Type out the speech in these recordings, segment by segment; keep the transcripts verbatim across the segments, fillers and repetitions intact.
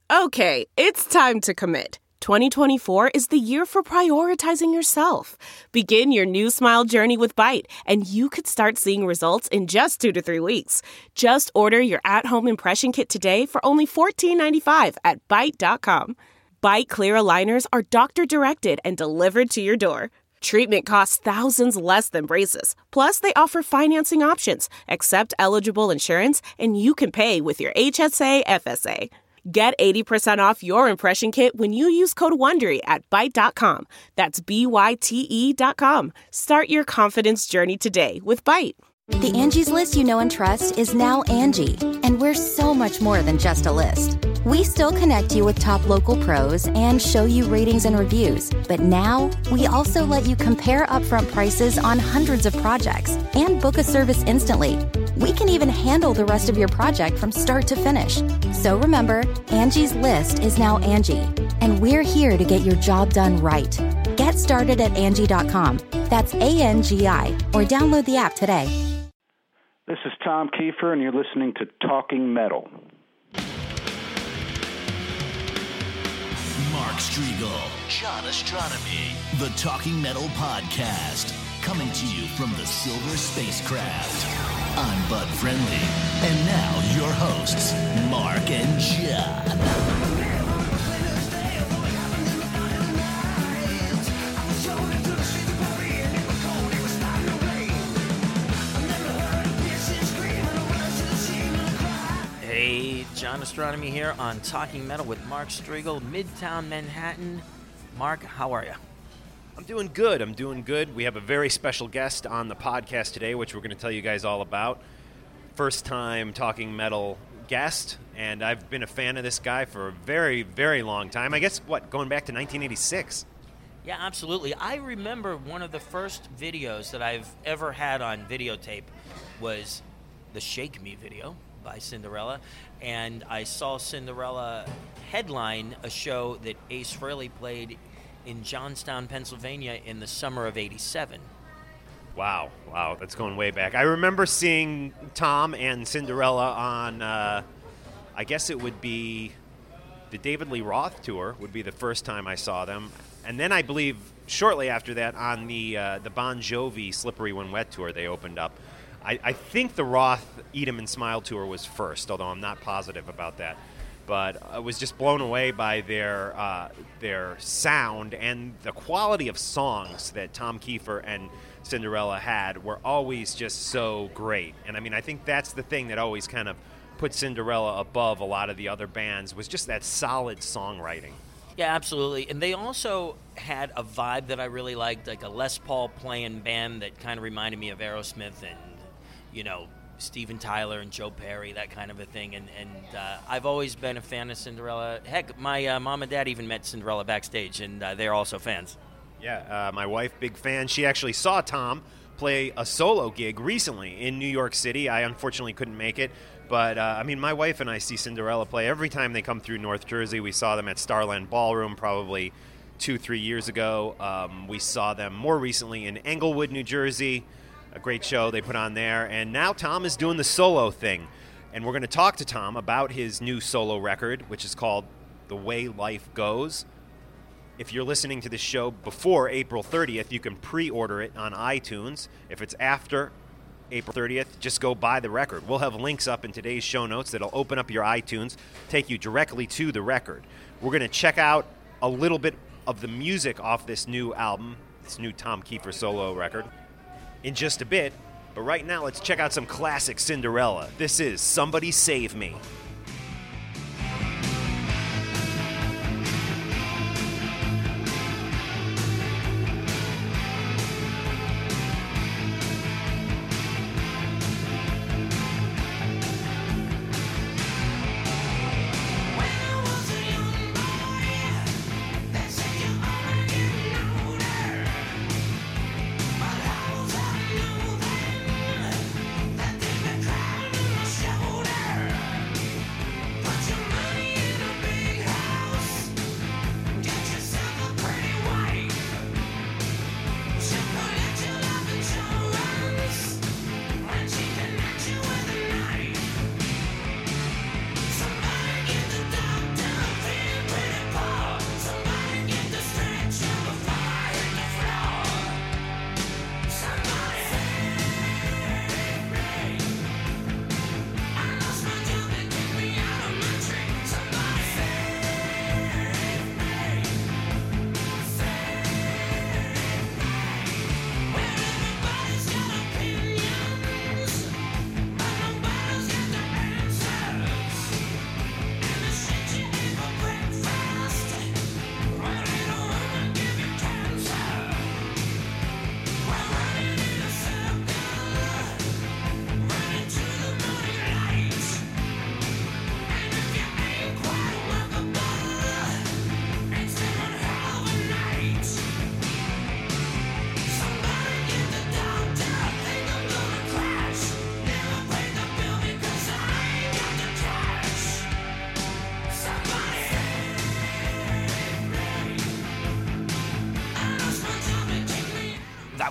Okay, it's time to commit. twenty twenty-four is the year for prioritizing yourself. Begin your new smile journey with Byte, and you could start seeing results in just two to three weeks. Just order your at-home impression kit today for only fourteen ninety-five at byte dot com. Byte clear aligners are doctor-directed and delivered to your door. Treatment costs thousands less than braces. Plus, they offer financing options, accept eligible insurance, and you can pay with your H S A F S A. Get eighty percent off your impression kit when you use code WONDERY at byte dot com. That's B Y T E dot com. Start your confidence journey today with Byte. The Angie's List you know and trust is now Angie, and we're so much more than just a list. We still connect you with top local pros and show you ratings and reviews, but now we also let you compare upfront prices on hundreds of projects and book a service instantly. We can even handle the rest of your project from start to finish. So remember, Angie's List is now Angie, and we're here to get your job done right. Get started at Angie dot com. That's A N G I, or download the app today. This is Tom Kiefer, and you're listening to Talking Metal. Mark Strigl, John Astronomy, the Talking Metal Podcast, coming to you from the Silver Spacecraft. I'm Bud Friendly, and now your hosts, Mark and John. Hey, John Astronomy here on Talking Metal with Mark Strigl, Midtown Manhattan. Mark, how are you? I'm doing good. I'm doing good. We have a very special guest on the podcast today, which we're going to tell you guys all about. First time Talking Metal guest, and I've been a fan of this guy for a very, very long time. I guess, what, going back to nineteen eighty-six? Yeah, absolutely. I remember one of the first videos that I've ever had on videotape was the Shake Me video by Cinderella, and I saw Cinderella headline a show that Ace Frehley played in Johnstown, Pennsylvania in the summer of eighty-seven. Wow, wow, that's going way back. I remember seeing Tom and Cinderella on, uh, I guess it would be the David Lee Roth tour would be the first time I saw them. And then I believe shortly after that on the uh, the Bon Jovi Slippery When Wet tour they opened up. I, I think the Roth Eat 'Em and Smile tour was first, although I'm not positive about that. But I was just blown away by their uh, their sound and the quality of songs that Tom Kiefer and Cinderella had were always just so great. And I mean, I think that's the thing that always kind of put Cinderella above a lot of the other bands was just that solid songwriting. Yeah, absolutely. And they also had a vibe that I really liked, like a Les Paul playing band that kind of reminded me of Aerosmith and, you know, Steven Tyler and Joe Perry, that kind of a thing. And, and uh, I've always been a fan of Cinderella. Heck, my uh, mom and dad even met Cinderella backstage, and uh, they're also fans. Yeah, uh, my wife, big fan. She actually saw Tom play a solo gig recently in New York City. I unfortunately couldn't make it. But, uh, I mean, my wife and I see Cinderella play every time they come through North Jersey. We saw them at Starland Ballroom probably two, three years ago. Um, we saw them more recently in Englewood, New Jersey. A great show they put on there. And now Tom is doing the solo thing. And we're going to talk to Tom about his new solo record, which is called The Way Life Goes. If you're listening to this show before April thirtieth, you can pre-order it on iTunes. If it's after April thirtieth, just go buy the record. We'll have links up in today's show notes that'll open up your iTunes, take you directly to the record. We're going to check out a little bit of the music off this new album, this new Tom Kiefer solo record, in just a bit. But right now, let's check out some classic Cinderella. This is Somebody Save Me.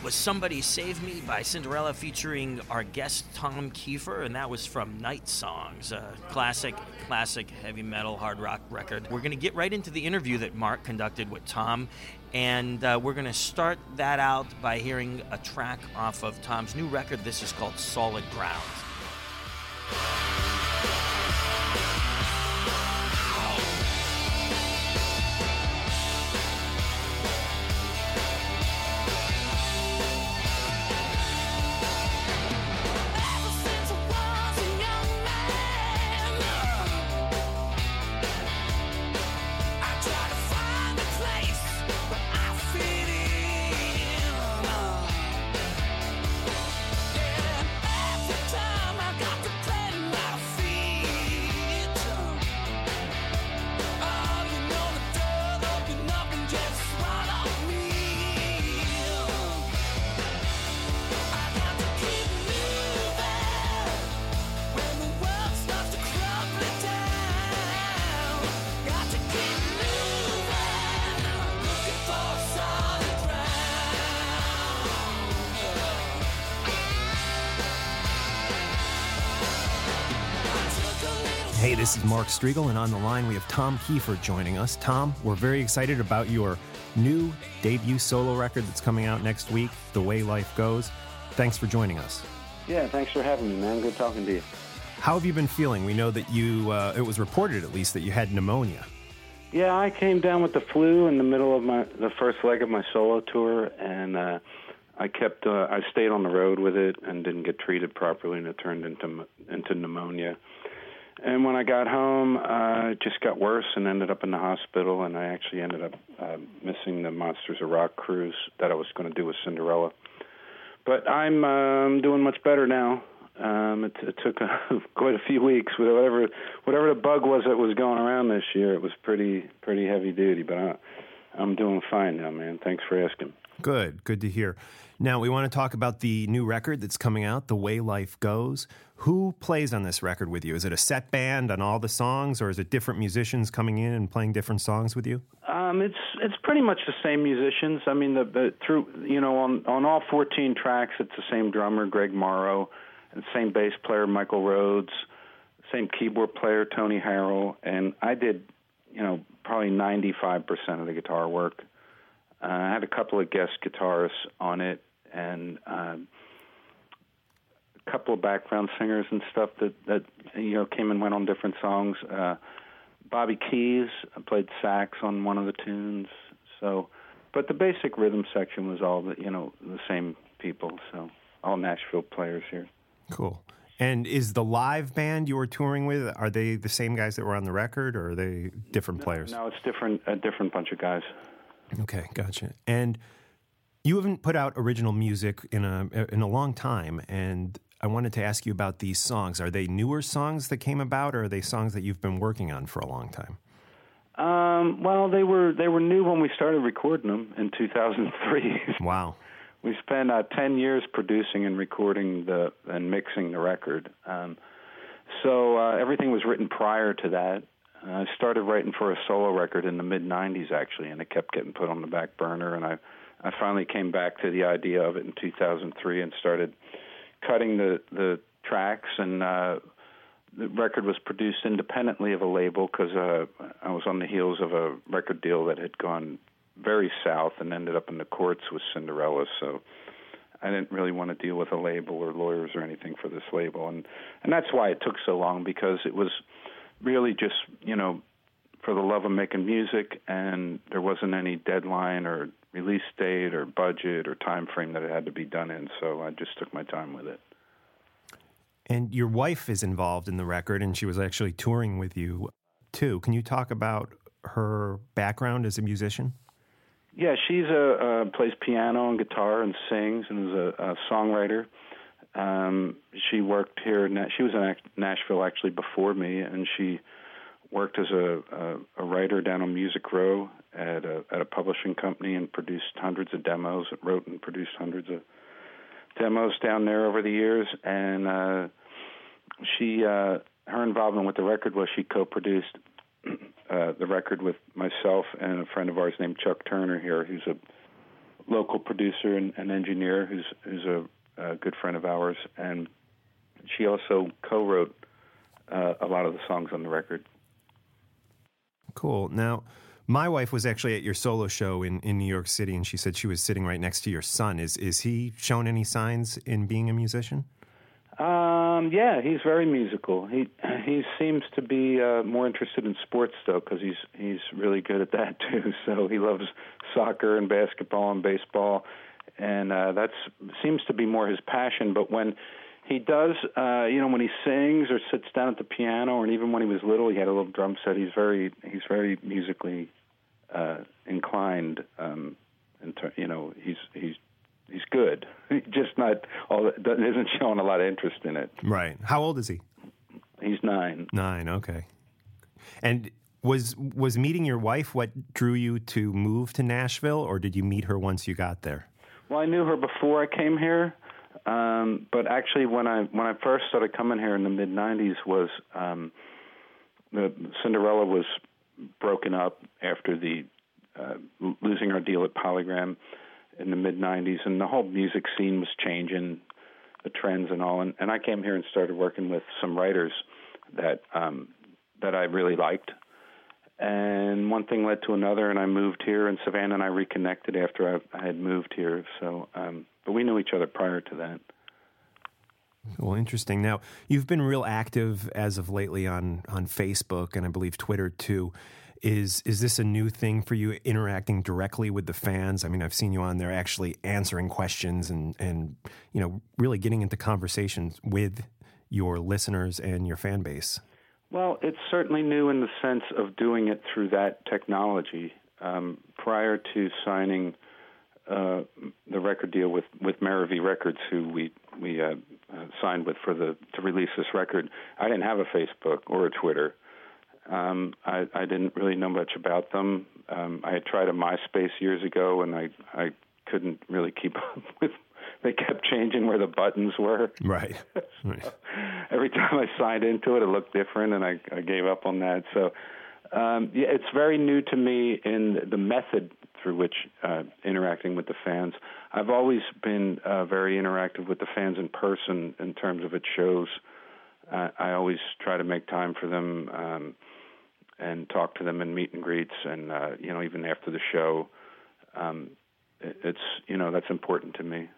was Somebody Save Me by Cinderella featuring our guest Tom Kiefer, and that was from Night Songs, a classic, classic heavy metal hard rock record. We're going to get right into the interview that Mark conducted with Tom, and uh, we're going to start that out by hearing a track off of Tom's new record. This is called Solid Ground. Hey, this is Mark Striegel, and on the line we have Tom Kiefer joining us. Tom, we're very excited about your new debut solo record that's coming out next week, The Way Life Goes. Thanks for joining us. Yeah, thanks for having me, man. Good talking to you. How have you been feeling? We know that you, uh, it was reported at least, that you had pneumonia. Yeah, I came down with the flu in the middle of my the first leg of my solo tour, and uh, I kept uh, I stayed on the road with it and didn't get treated properly, and it turned into into pneumonia. And when I got home, uh, it just got worse and ended up in the hospital, and I actually ended up uh, missing the Monsters of Rock cruise that I was going to do with Cinderella. But I'm um, doing much better now. Um, it, it took a, quite a few weeks. Whatever whatever the bug was that was going around this year, it was pretty pretty heavy duty, but I, I'm doing fine now, man. Thanks for asking. Good, good to hear. Now, we want to talk about the new record that's coming out, The Way Life Goes. Who plays on this record with you? Is it a set band on all the songs, or is it different musicians coming in and playing different songs with you? Um, it's it's pretty much the same musicians. I mean, the, the through you know on on all fourteen tracks, it's the same drummer, Greg Morrow, and same bass player, Michael Rhodes, same keyboard player, Tony Harrell, and I did you know probably ninety-five percent of the guitar work. Uh, I had a couple of guest guitarists on it, and um, a couple of background singers and stuff that, that you know came and went on different songs. Uh, Bobby Keys played sax on one of the tunes. So, but the basic rhythm section was all the you know the same people. So all Nashville players here. Cool. And is the live band you were touring with, are they the same guys that were on the record, or are they different no, players? No, it's different. A different bunch of guys. Okay, gotcha. And you haven't put out original music in a in a long time, and I wanted to ask you about these songs. Are they newer songs that came about, or are they songs that you've been working on for a long time? Um, well, they were they were new when we started recording them in two thousand three. Wow. We spent uh, ten years producing and recording the and mixing the record. Um, so uh, everything was written prior to that. I started writing for a solo record in the mid nineties, actually, and it kept getting put on the back burner. And I, I finally came back to the idea of it in two thousand three and started cutting the, the tracks. And uh, the record was produced independently of a label because uh, I was on the heels of a record deal that had gone very south and ended up in the courts with Cinderella. So I didn't really want to deal with a label or lawyers or anything for this label. And, and that's why it took so long, because it was really just, you know, for the love of making music, and there wasn't any deadline or release date or budget or time frame that it had to be done in, so I just took my time with it. And your wife is involved in the record, and she was actually touring with you, too. Can you talk about her background as a musician? Yeah, she's a, uh, plays piano and guitar and sings, and is a, a songwriter. Um, she worked here. In, she was in Nashville actually before me, and she worked as a, a, a writer down on Music Row at a, at a publishing company and produced hundreds of demos. Wrote and produced hundreds of demos down there over the years. And uh, she, uh, her involvement with the record was she co-produced uh, the record with myself and a friend of ours named Chuck Turner here, who's a local producer and, and engineer who's who's a, a good friend of ours, and she also co-wrote uh, a lot of the songs on the record. Cool. Now, my wife was actually at your solo show in, in New York City, and she said she was sitting right next to your son. Is is he shown any signs in being a musician? Um, yeah, he's very musical. He he seems to be uh, more interested in sports though, because he's he's really good at that too. So he loves soccer and basketball and baseball, and uh, that's seems to be more his passion. But when he does, uh, you know, when he sings or sits down at the piano, and even when he was little, he had a little drum set. He's very he's very musically uh, inclined. Um, in ter- you know, he's he's. He's good. He's just not all. Isn't showing a lot of interest in it. Right. How old is he? He's nine. Nine. Okay. And was was meeting your wife what drew you to move to Nashville, or did you meet her once you got there? Well, I knew her before I came here, um, but actually, when I when I first started coming here in the mid nineties, was um, the Cinderella was broken up after the uh, losing our deal at Polygram in the mid nineties, and the whole music scene was changing, the trends and all. And, and I came here and started working with some writers that um, that I really liked. And one thing led to another, and I moved here, and Savannah and I reconnected after I, I had moved here. So, um, but we knew each other prior to that. Well, interesting. Now, you've been real active as of lately on, on Facebook, and I believe Twitter too. Is is this a new thing for you, interacting directly with the fans? I mean, I've seen you on there actually answering questions and, and you know, really getting into conversations with your listeners and your fan base. Well, it's certainly new in the sense of doing it through that technology. Um, prior to signing uh, the record deal with, with Meravi Records, who we we uh, uh, signed with for the to release this record, I didn't have a Facebook or a Twitter. Um, I, I didn't really know much about them. Um, I had tried a MySpace years ago, and I, I couldn't really keep up with. They kept changing where the buttons were. Right. right. So every time I signed into it, it looked different, and I, I gave up on that. So um, yeah, it's very new to me in the method through which uh, interacting with the fans. I've always been uh, very interactive with the fans in person in terms of its shows. Uh, I always try to make time for them. Um, and talk to them in meet and greets, and, uh, you know, even after the show. Um, it, it's, you know, that's important to me.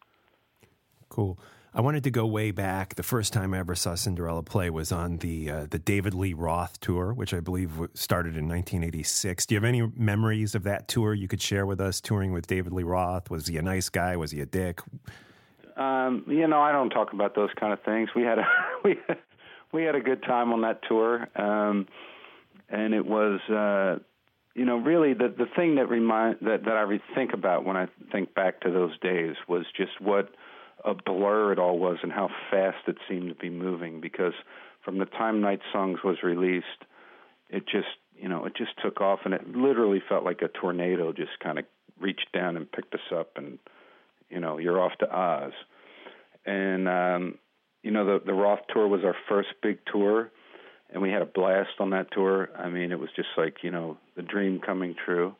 Cool. I wanted to go way back. The first time I ever saw Cinderella play was on the uh, the David Lee Roth tour, which I believe started in nineteen eighty-six. Do you have any memories of that tour you could share with us, touring with David Lee Roth? Was he a nice guy? Was he a dick? Um, you know, I don't talk about those kind of things. We had a, we, we had a good time on that tour. Um And it was, uh, you know, really the the thing that remind that, that I re- think about when I think back to those days was just what a blur it all was and how fast it seemed to be moving. Because from the time Night Songs was released, it just, you know, it just took off, and it literally felt like a tornado just kind of reached down and picked us up, and you know, you're off to Oz. And um, you know, the the Roth tour was our first big tour. And we had a blast on that tour. I mean, it was just like, you know, the dream coming true.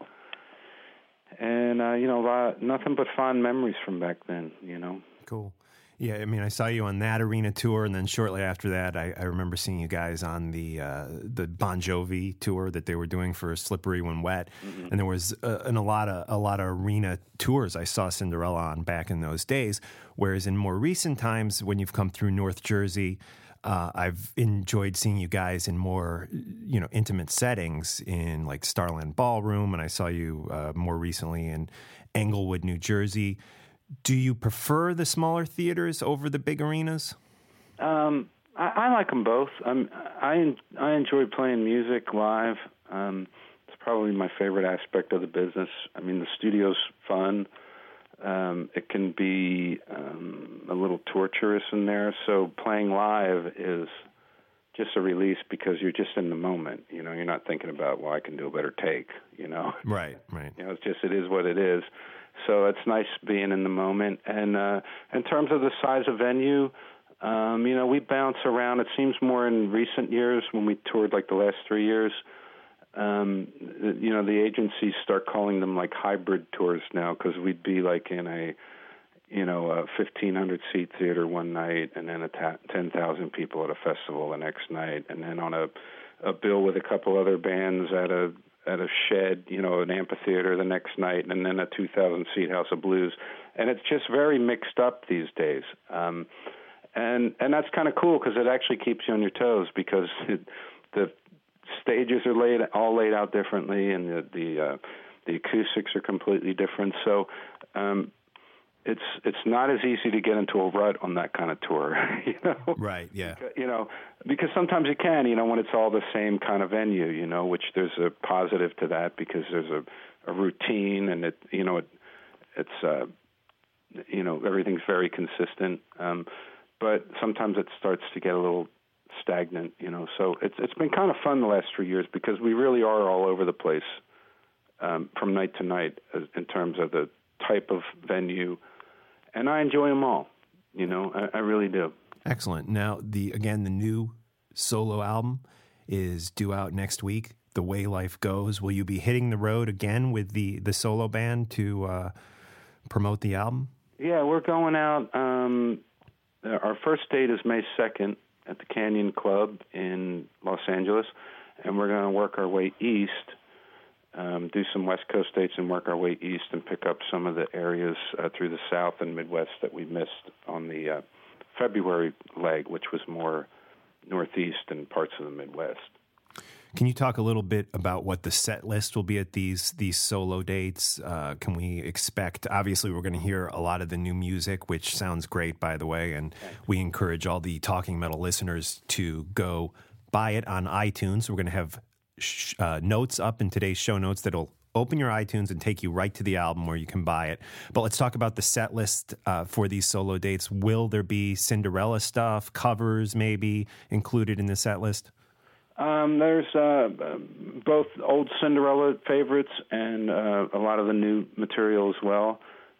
And, uh, you know, a lot, nothing but fond memories from back then, you know. Cool. Yeah, I mean, I saw you on that arena tour, and then shortly after that, I, I remember seeing you guys on the uh, the Bon Jovi tour that they were doing for Slippery When Wet. Mm-hmm. And there was uh, in a lot of a lot of arena tours I saw Cinderella on back in those days. Whereas in more recent times, when you've come through North Jersey, Uh, I've enjoyed seeing you guys in more, you know, intimate settings in like Starland Ballroom, and I saw you uh, more recently in Englewood, New Jersey. Do you prefer the smaller theaters over the big arenas? Um, I, I like them both. I'm, I I enjoy playing music live. Um, it's probably my favorite aspect of the business. I mean, the studio's fun. Um, it can be um, a little torturous in there. So playing live is just a release because you're just in the moment. You know, you're not thinking about, well, I can do a better take, you know. Right, right. You know, it's just, it is what it is. So it's nice being in the moment. And uh, in terms of the size of venue, um, you know, we bounce around. It seems more in recent years when we toured like the last three years. um, you know, the agencies start calling them like hybrid tours now, because we'd be like in a, you know, a fifteen hundred seat theater one night, and then a ta- ten thousand people at a festival the next night, and then on a, a bill with a couple other bands at a at a shed, you know, an amphitheater the next night, and then a two thousand seat House of Blues. And it's just very mixed up these days. Um, and and that's kind of cool, because it actually keeps you on your toes, because it, the stages are laid all laid out differently, and the the, uh, the acoustics are completely different. So um, it's it's not as easy to get into a rut on that kind of tour, you know. Right. Yeah. You know, because sometimes you can, you know, when it's all the same kind of venue, you know, which there's a positive to that, because there's a, a routine, and it, you know, it it's uh, you know, everything's very consistent. Um, but sometimes it starts to get a little stagnant, you know. So it's it's been kind of fun the last three years, because we really are all over the place um, from night to night in terms of the type of venue, and I enjoy them all. You know, I, I really do. Excellent. Now, the again, the new solo album is due out next week. The Way Life Goes. Will you be hitting the road again with the the solo band to uh, promote the album? Yeah, we're going out. Um, our first date is May second at the Canyon Club in Los Angeles, and we're going to work our way east, um, do some West Coast dates, and work our way east and pick up some of the areas uh, through the South and Midwest that we missed on the uh, February leg, which was more Northeast and parts of the Midwest. Can you talk a little bit about what the set list will be at these these solo dates? Uh, can we expect, obviously we're going to hear a lot of the new music, which sounds great, by the way, and we encourage all the Talking Metal listeners to go buy it on iTunes. We're going to have sh- uh, notes up in today's show notes that'll open your iTunes and take you right to the album where you can buy it. But let's talk about the set list uh, for these solo dates. Will there be Cinderella stuff, covers maybe included in the set list? Um, there's uh, both old Cinderella favorites and uh, a lot of the new material as well.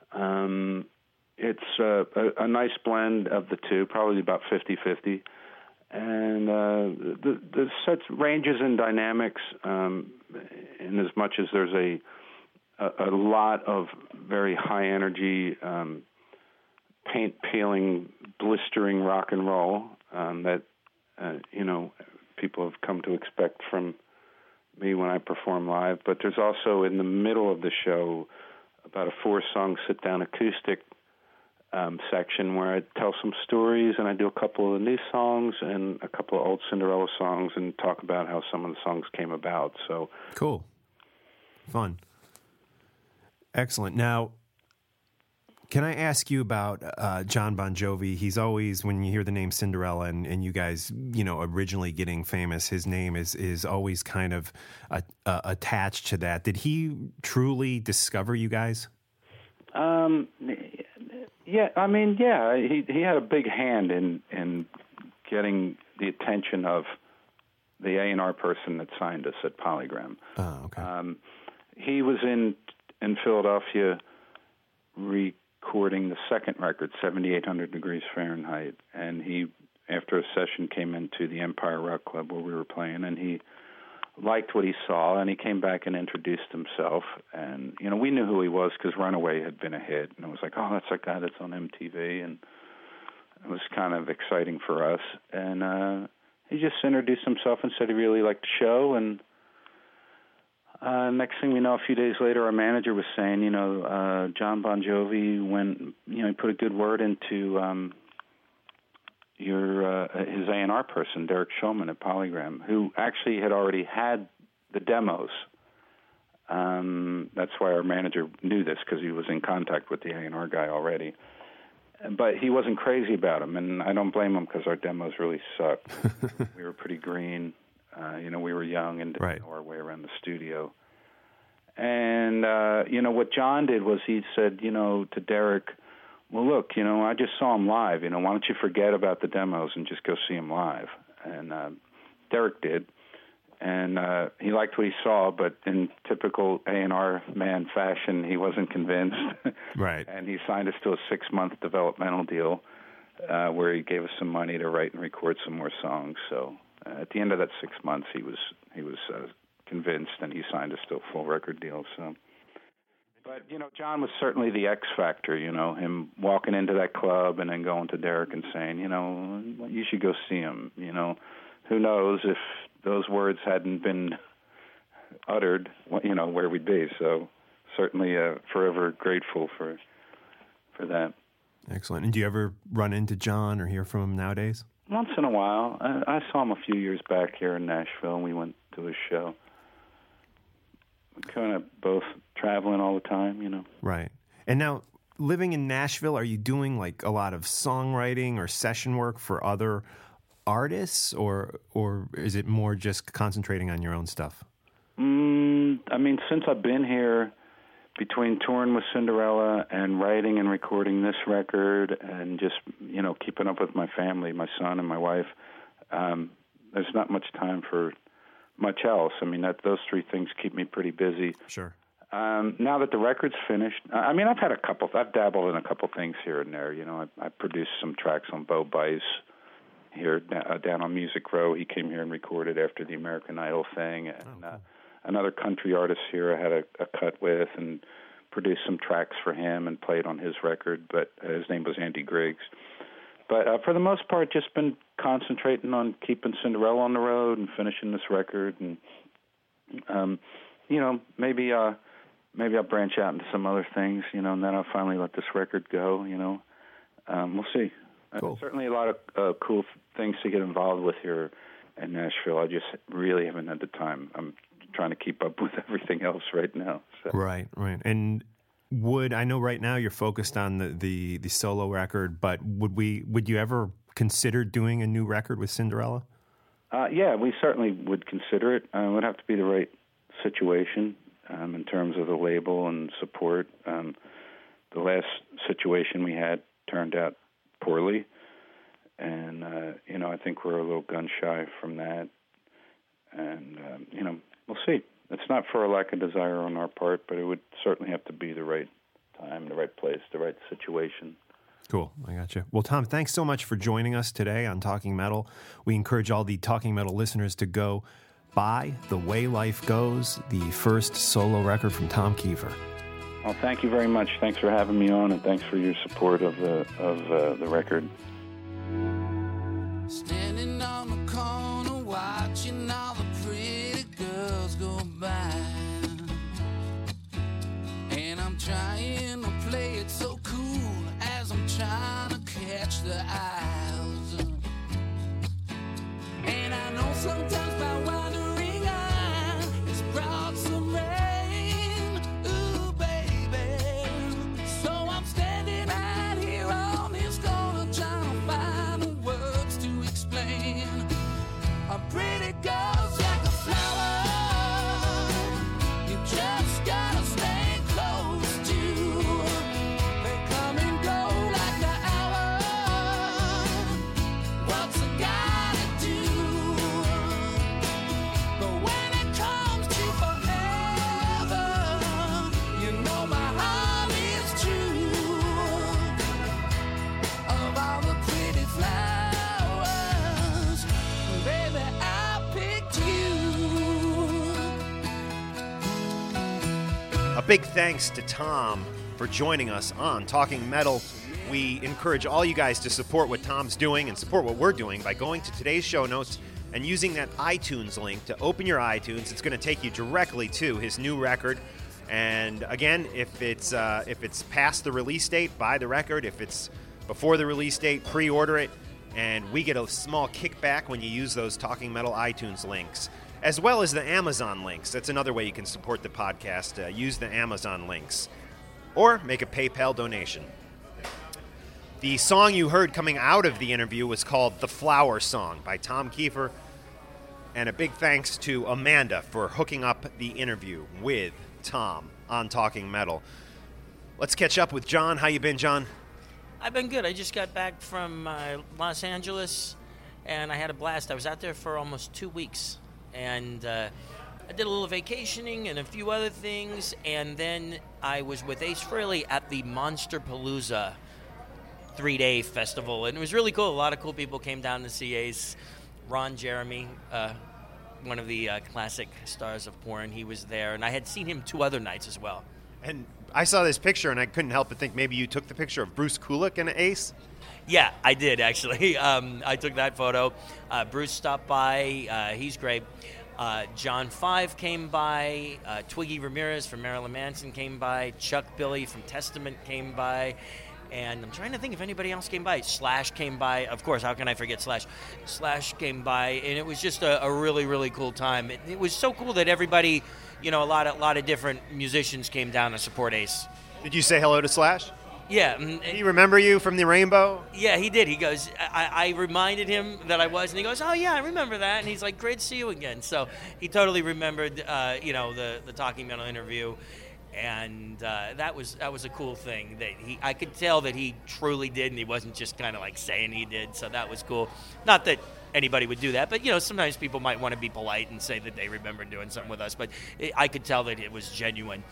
Um, it's uh, a, a nice blend of the two, probably about fifty-fifty. And uh, the, the set ranges in dynamics um, in as much as there's a, a, a lot of very high-energy, um, paint-peeling, blistering rock and roll um, that, uh, you know, people have come to expect from me when I perform live. But there's also, in the middle of the show, about a four-song sit-down acoustic um, section where I tell some stories, and I do a couple of the new songs and a couple of old Cinderella songs, and talk about how some of the songs came about. So cool. Fun. Excellent. Now, can I ask you about uh, Jon Bon Jovi? He's always, when you hear the name Cinderella and, and you guys, you know, originally getting famous, his name is is always kind of uh, uh, attached to that. Did he truly discover you guys? Um, yeah, I mean, yeah, he he had a big hand in in getting the attention of the A and R person that signed us at Polygram. Oh, okay. Um, he was in in Philadelphia recording the second record, seventy-eight hundred Degrees Fahrenheit, and he, after a session, came into the Empire Rock Club where we were playing, and he liked what he saw, and he came back and introduced himself. And, you know, we knew who he was because Runaway had been a hit, and it was like, oh, that's that guy that's on M T V, and it was kind of exciting for us. And uh, he just introduced himself and said he really liked the show, and Uh, next thing we know, a few days later, our manager was saying, you know, uh, Jon Bon Jovi went, you know, he put a good word into um, your uh, his A and R person, Derek Shulman at Polygram, who actually had already had the demos. Um, that's why our manager knew this, because he was in contact with the A and R guy already. But he wasn't crazy about them, and I don't blame him, because our demos really sucked. We were pretty green. Uh, you know, we were young and didn't right. know our way around the studio. And, uh, you know, what John did was he said, you know, to Derek, well, look, you know, I just saw him live. You know, why don't you forget about the demos and just go see him live? And uh, Derek did. And uh, he liked what he saw, but in typical A and R man fashion, he wasn't convinced. Right. And he signed us to a six-month developmental deal uh, where he gave us some money to write and record some more songs. So uh, at the end of that six months, he was he was uh, convinced, and he signed a still full record deal. So, but you know, John was certainly the X factor. You know, him walking into that club and then going to Derek and saying, you know, you should go see him. You know, who knows if those words hadn't been uttered, you know, where we'd be. So, certainly, uh, forever grateful for for that. Excellent. And do you ever run into John or hear from him nowadays? Once in a while. I, I saw him a few years back here in Nashville, and we went to his show. We're kind of both traveling all the time, you know. Right. And now, living in Nashville, are you doing like a lot of songwriting or session work for other artists, or or is it more just concentrating on your own stuff? Mm, I mean, since I've been here, between touring with Cinderella and writing and recording this record and just, you know, keeping up with my family, my son and my wife, um, there's not much time for much else. I mean, that those three things keep me pretty busy. Sure. Um, now that the record's finished, I mean, I've had a couple, I've dabbled in a couple things here and there. You know, I, I produced some tracks on Bo Bice here uh, down on Music Row. He came here and recorded after the American Idol thing. And, oh, cool. uh, Another country artist here I had a, a cut with and produced some tracks for him and played on his record, but uh, his name was Andy Griggs. But uh, for the most part, just been concentrating on keeping Cinderella on the road and finishing this record. And, um, you know, maybe uh, maybe I'll branch out into some other things, you know, and then I'll finally let this record go, you know. Um, we'll see. Cool. Uh, certainly a lot of uh, cool things to get involved with here in Nashville. I just really haven't had the time. I'm trying to keep up with everything else right now. So. Right, right. And would I know right now you're focused on the, the, the solo record, but would we would you ever consider doing a new record with Cinderella? Uh, yeah, we certainly would consider it. Uh, it would have to be the right situation um, in terms of the label and support. Um, the last situation we had turned out poorly, and uh, you know, I think we're a little gun shy from that. And um, you know, we'll see. It's not for a lack of desire on our part, but it would certainly have to be the right time, the right place, the right situation. Cool. I got you. Well, Tom, thanks so much for joining us today on Talking Metal. We encourage all the Talking Metal listeners to go buy The Way Life Goes, the first solo record from Tom Kiefer. Well, thank you very much. Thanks for having me on, and thanks for your support of the of uh, the record. Standing on the corner, watching all the pretty girls go by, and I'm trying to play it so cool as I'm trying to catch the eyes. And I know sometimes my wandering eye has brought some rain, ooh baby. So I'm standing right here on this corner trying to find the words to explain. A pretty girl's like a flower, you just gotta stay close to. They come and go like the hour. What's a guy to do? But when it comes to forever, you know my heart is true. Of all the pretty flowers, baby, I picked you. A big thanks to Tom for joining us on Talking Metal. We encourage all you guys to support what Tom's doing and support what we're doing by going to today's show notes and using that iTunes link to open your iTunes. It's going to take you directly to his new record. And again, if it's uh, if it's past the release date, buy the record. If it's before the release date, pre-order it. And we get a small kickback when you use those Talking Metal iTunes links, as well as the Amazon links. That's another way you can support the podcast. Uh, use the Amazon links. Or make a PayPal donation. The song you heard coming out of the interview was called The Flower Song by Tom Kiefer. And a big thanks to Amanda for hooking up the interview with Tom on Talking Metal. Let's catch up with John. How you been, John? I've been good. I just got back from uh, Los Angeles, and I had a blast. I was out there for almost two weeks, and uh, I did a little vacationing and a few other things, and then I was with Ace Frehley at the Monsterpalooza three-day festival, and it was really cool. A lot of cool people came down to see Ace. Ron Jeremy, uh, one of the uh, classic stars of porn. He was there, and I had seen him two other nights as well. And I saw this picture, and I couldn't help but think maybe you took the picture of Bruce Kulick and Ace. Yeah, I did, actually. Um, I took that photo. Uh, Bruce stopped by. Uh, he's great. Uh, John Five came by. Uh, Twiggy Ramirez from Marilyn Manson came by. Chuck Billy from Testament came by. And I'm trying to think if anybody else came by. Slash came by. Of course, how can I forget Slash? Slash came by, and it was just a, a really, really cool time. It, it was so cool that everybody, you know, a lot of, lot of different musicians came down to support Ace. Did you say hello to Slash? Yeah. Did he remember you from the Rainbow? Yeah, he did. He goes, I, I reminded him that I was, and he goes, oh, yeah, I remember that. And he's like, great to see you again. So he totally remembered, uh, you know, the, the Talking Metal interview. And uh, that was that was a cool thing. That he, I could tell that he truly did, and he wasn't just kind of like saying he did. So that was cool. Not that anybody would do that, but, you know, sometimes people might want to be polite and say that they remember doing something with us. But it, I could tell that it was genuine.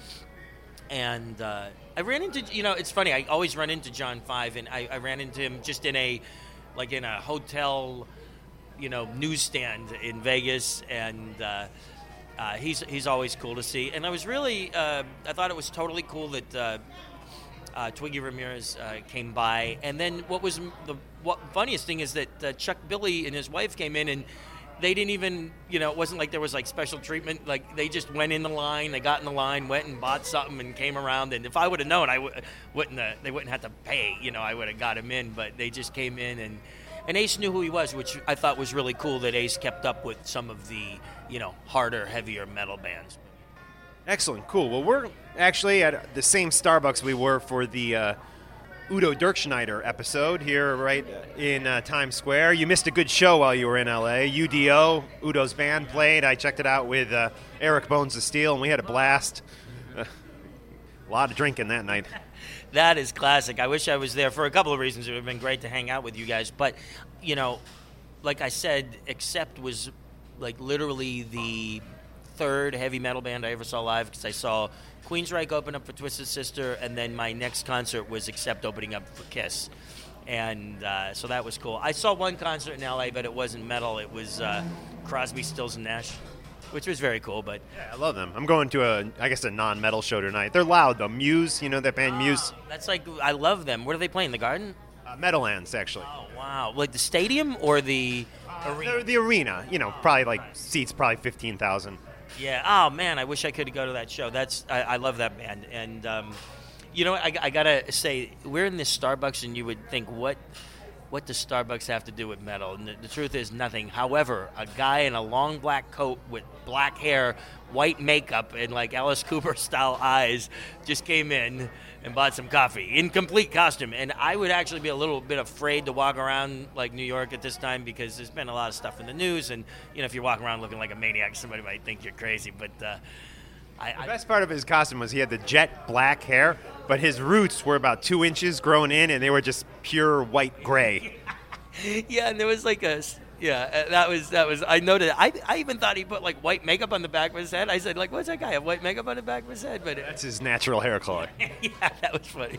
And uh, I ran into, you know, it's funny. I always run into John Five, and I, I ran into him just in a, like in a hotel, you know, newsstand in Vegas, and uh, uh, he's he's always cool to see. And I was really, uh, I thought it was totally cool that uh, uh, Twiggy Ramirez uh, came by. And then what was the what funniest thing is that uh, Chuck Billy and his wife came in, and they didn't even, you know, it wasn't like there was like special treatment. Like they just went in the line, they got in the line, went and bought something and came around. And if I would have known, I w- wouldn't have, they wouldn't have to pay, you know, I would have got him in. But they just came in, and, and Ace knew who he was, which I thought was really cool that Ace kept up with some of the, you know, harder, heavier metal bands. Excellent, cool. Well, we're actually at the same Starbucks we were for the uh, Udo Dirkschneider episode here right in uh, Times Square. You missed a good show while you were in L A. U D O, Udo's band, played. I checked it out with uh, Eric Bones of Steel, and we had a blast. Uh, a lot of drinking that night. That is classic. I wish I was there for a couple of reasons. It would have been great to hang out with you guys. But, you know, like I said, Accept was like literally the third heavy metal band I ever saw live, because I saw Queensryche open up for Twisted Sister, and then my next concert was Accept opening up for Kiss. And uh, so that was cool. I saw one concert in L A, but it wasn't metal. It was uh, Crosby, Stills, and Nash, which was very cool. But yeah, I love them. I'm going to a, I guess, a non-metal show tonight. They're loud, though. Muse, you know that band, Muse? Oh, that's like, I love them. What are they playing, the Garden? Uh, Meadowlands, actually. Oh, wow. Like the stadium or the uh, arena? The, the arena, you know, probably like seats, probably fifteen thousand. Yeah. Oh man, I wish I could go to that show. That's I, I love that band. And um, you know, I, I gotta say, we're in this Starbucks, and you would think, what, what does Starbucks have to do with metal? And the, the truth is, nothing. However, a guy in a long black coat with black hair, white makeup, and like Alice Cooper style eyes just came in and bought some coffee in complete costume. And I would actually be a little bit afraid to walk around like New York at this time, because there's been a lot of stuff in the news, and you know, if you're walking around looking like a maniac, somebody might think you're crazy. But uh, I, the I, best part of his costume was he had the jet black hair, but his roots were about two inches grown in, and they were just pure white gray. yeah, and there was like a. Yeah, that was that was. I noted. I I even thought he put like white makeup on the back of his head. I said, like, what's that guy have white makeup on the back of his head? But that's his natural hair color. Yeah, that was funny.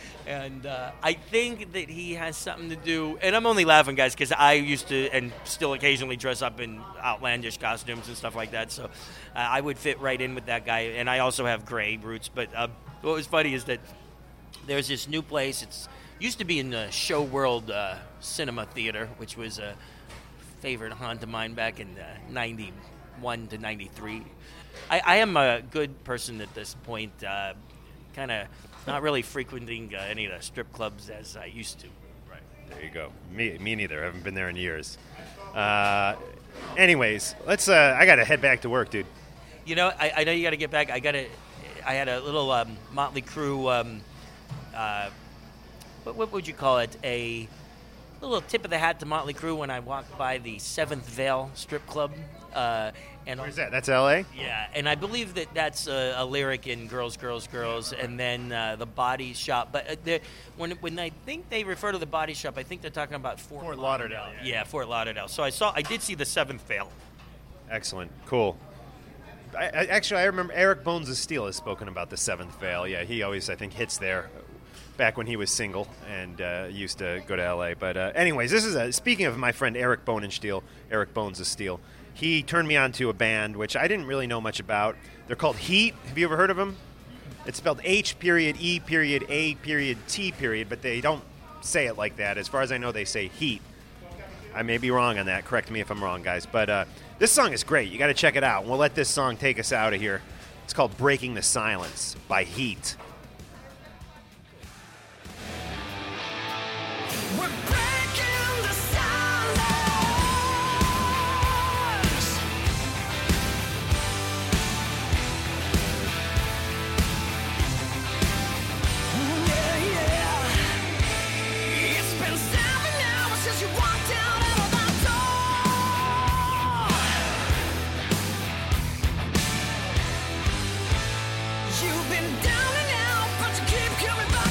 And uh, I think that he has something to do. And I'm only laughing, guys, because I used to and still occasionally dress up in outlandish costumes and stuff like that. So uh, I would fit right in with that guy. And I also have gray roots. But uh, what was funny is that there's this new place. It's used to be in the Show World uh, Cinema Theater, which was a favorite haunt of mine back in uh, ninety-one to ninety-three. I, I am a good person at this point, uh, kind of not really frequenting uh, any of the strip clubs as I used to. Right. There you go. Me, me neither. I haven't been there in years. Uh, anyways, let's. Uh, I got to head back to work, dude. You know, I, I know you got to get back. I got to. I had a little um, Motley Crue. Um, uh, what, what would you call it? A A little tip of the hat to Motley Crue when I walked by the Seventh Veil strip club. Uh, and Where's that? That's L A? Yeah, and I believe that that's a, a lyric in Girls, Girls, Girls, and then uh, the Body Shop. But uh, when when I think they refer to the Body Shop, I think they're talking about Fort, Fort Lauderdale. Lauderdale. Yeah. yeah, Fort Lauderdale. So I saw, I did see the Seventh Veil. Excellent, cool. I, I, actually, I remember Eric Bones of Steel has spoken about the Seventh Veil. Yeah, he always, I think, hits there. Back when he was single and uh, used to go to L A. But uh, anyways, this is a, speaking of my friend Eric Bonensteel, Eric Bones of Steel, he turned me on to a band which I didn't really know much about. They're called Heat. Have you ever heard of them? It's spelled H period E period A period T period, but they don't say it like that. As far as I know, they say Heat. I may be wrong on that. Correct me if I'm wrong, guys. But uh, this song is great. You got to check it out. We'll let this song take us out of here. It's called Breaking the Silence by Heat. We're breaking the silence. Yeah, yeah. It's been seven hours since you walked out of that door. You've been down and out, but you keep coming back.